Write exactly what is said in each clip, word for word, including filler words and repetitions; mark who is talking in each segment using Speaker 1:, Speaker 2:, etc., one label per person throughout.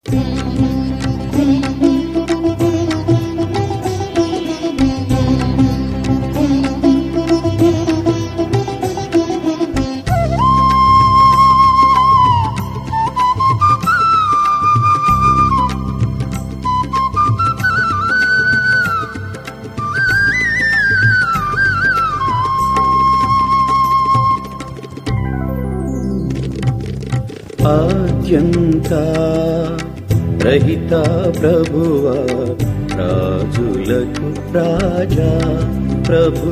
Speaker 1: ఆద్యంత రహిత ప్రభువా రాజులకు రాజా ప్రభు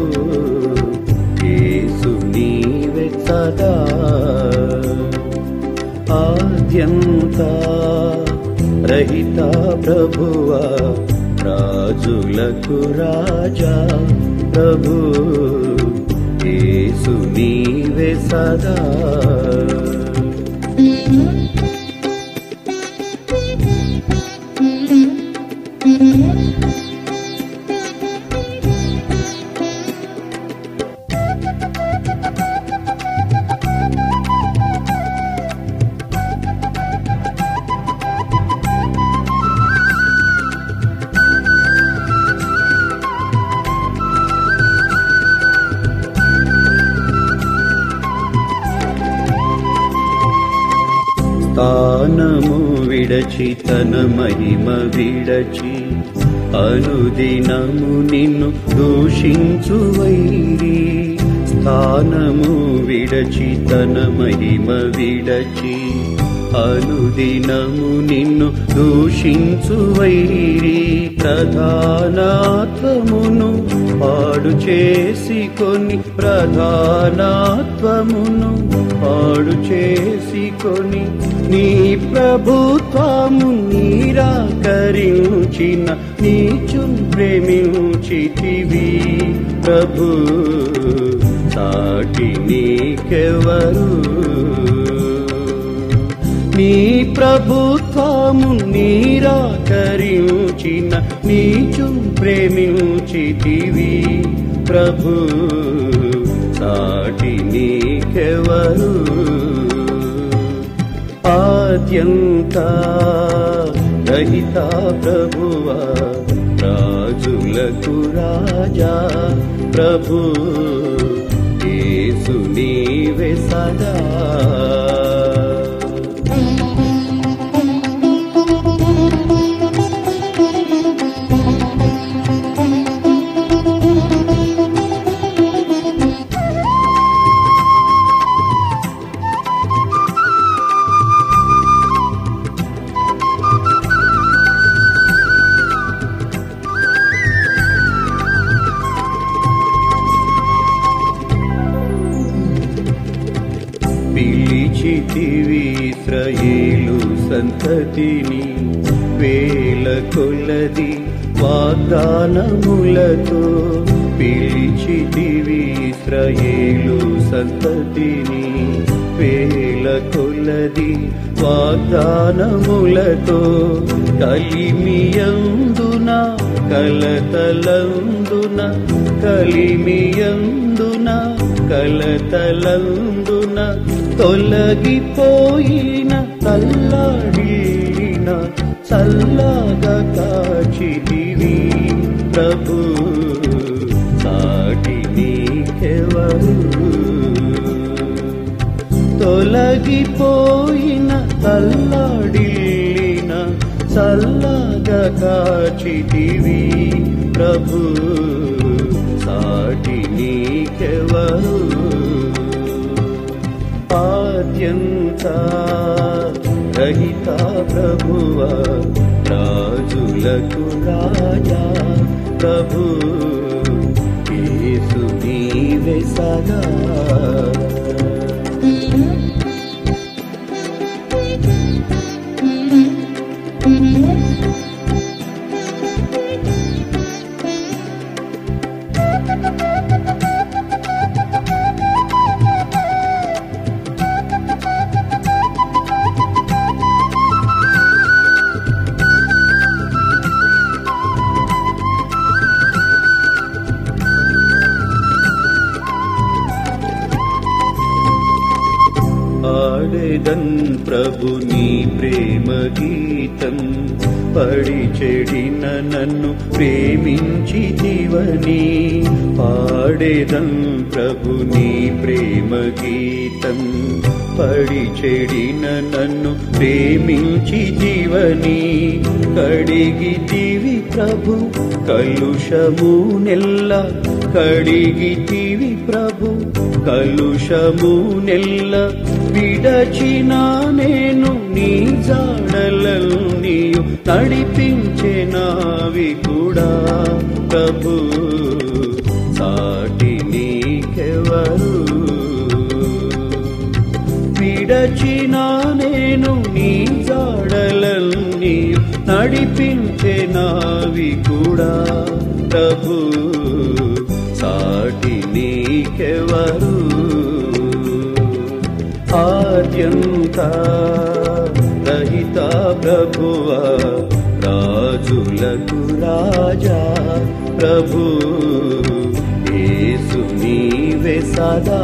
Speaker 1: యేసు నీవే సదా. ఆద్యంత రహిత ప్రభువా రాజులకు రాజా ప్రభు యేసు నీవే సదా. స్థానము విడచి తన మహిమ విడచి అనుదినము నిన్ను దూషించు వైరి. స్థానము విడచి తన మహిమ విడచి అనుదినము నిన్ను దూషించు వైరి. ప్రధానాత్వమును పాడు చేసి కొని ప్రధానాత్వమును పాడు చేసి కొని నీ ప్రభుత్వము నిరాకరించిన నీచున్ ప్రేమించితివి ప్రభు సాటి నీకెవరు. నీ ప్రభుత్వము నిరాకరించిన నీచున్ ప్రేమించితివి ప్రభు సాటి నీకెవరు. ఆద్యంత రహిత ప్రభువా రాజులకు రాజా ప్రభు యేసు నీవే సదా. పిలిచితివి ఇశ్రాయేలు సంతతిని వేల కొలది వాగ్దానములతో. పిలిచితివి ఇశ్రాయేలు సంతతిని వేల కొలది వాగ్దానములతో. కలిమియందున కలతలందున కలిమియందున కలతలందున తొలగిపోయిన తల్లాడిన చల్లగా కాచితివి ప్రభు సాటి నీకెవరు. తొలగిపోయిన తల్లాడిన చల్లగా కాచితివి ప్రభు సాటి నీకెవరు. ఆద్యంత రహిత ప్రభువా రాజులకు రాజా ప్రభు యేసు నీవే సదా. ప్రభు నీ ప్రేమ గీతం పడి చెడిన నన్ను ప్రేమించితివని పాడేదం ప్రభు నీ ప్రేమ గీతం పడి చెడిన నన్ను ప్రేమించితివని కడిగితివి ప్రభు కలుషము నెల్ల కడిగితివి ప్రభు కలుషము నెల్ల విడచిన నేను నీ జాడలన్నీయు నడిపించెనావి కూడా ప్రభు సాటి నీకెవరు విడచిన నేను నీ జాడలన్నీయు నడిపించెనావి కూడా ప్రభు సాటి నీకెవరు ఆద్యంత రహిత ప్రభువా రాజులకు రాజా ప్రభు యేసు నీవే సదా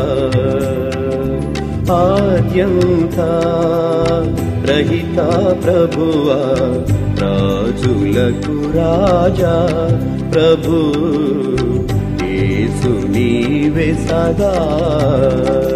Speaker 1: ఆద్యంత రహిత ప్రభువా రాజులకు రాజా ప్రభు యేసు నీవే సదా